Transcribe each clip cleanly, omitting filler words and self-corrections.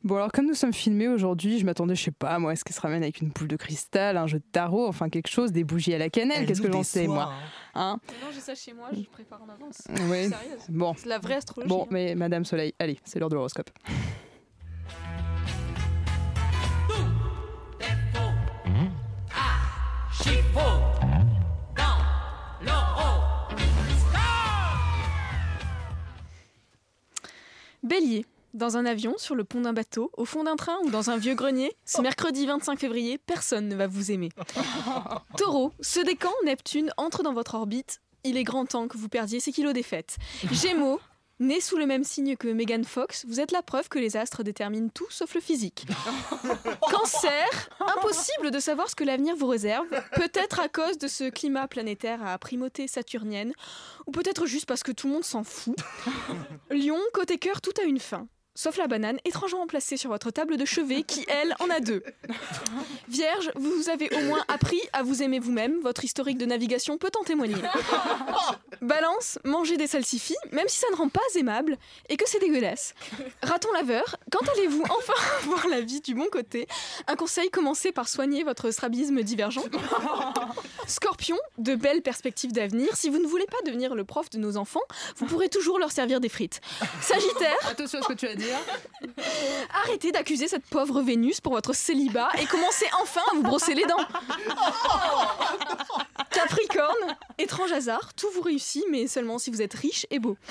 Bon alors comme nous sommes filmés aujourd'hui, je m'attendais, je sais pas moi, est-ce qu'elle se ramène avec une boule de cristal, un jeu de tarot, enfin quelque chose, des bougies à la cannelle, qu'est-ce que j'en sais moi hein. Non, j'ai ça chez moi, je prépare en avance. Oui. Sérieuse. Bon. C'est la vraie astrologie. Bon, mais Madame Soleil, allez, c'est l'heure de l'horoscope. Bélier. Dans un avion, sur le pont d'un bateau, au fond d'un train ou dans un vieux grenier, ce mercredi 25 février, personne ne va vous aimer. Taureau. Ce décan, Neptune entre dans votre orbite. Il est grand temps que vous perdiez ces kilos des fêtes. Gémeaux. Né sous le même signe que Megan Fox, vous êtes la preuve que les astres déterminent tout sauf le physique. Cancer, impossible de savoir ce que l'avenir vous réserve, peut-être à cause de ce climat planétaire à primauté saturnienne, ou peut-être juste parce que tout le monde s'en fout. Lion, côté cœur, tout a une fin. Sauf la banane, étrangement placée sur votre table de chevet, qui, elle, en a 2. Vierge, vous avez au moins appris à vous aimer vous-même. Votre historique de navigation peut en témoigner. Balance, mangez des salsifis, même si ça ne rend pas aimable et que c'est dégueulasse. Raton laveur, quand allez-vous enfin voir la vie du bon côté? Un conseil, commencez par soigner votre strabisme divergent. Scorpion, de belles perspectives d'avenir. Si vous ne voulez pas devenir le prof de nos enfants, vous pourrez toujours leur servir des frites. Sagittaire, attention à ce que tu as dit. Arrêtez d'accuser cette pauvre Vénus pour votre célibat et commencez enfin à vous brosser les dents. Capricorne, étrange hasard, tout vous réussit, mais seulement si vous êtes riche et beau.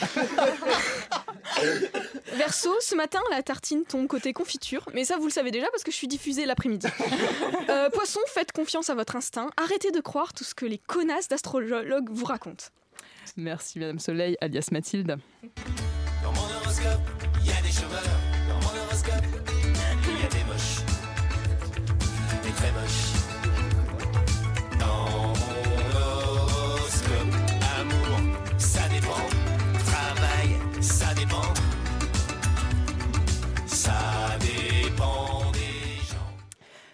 Verseau, ce matin, la tartine tombe côté confiture, mais ça vous le savez déjà parce que je suis diffusée l'après-midi. Poisson, faites confiance à votre instinct, arrêtez de croire tout ce que les connasses d'astrologues vous racontent. Merci Madame Soleil, alias Mathilde. Dans mon horoscope, il y a des chômeurs.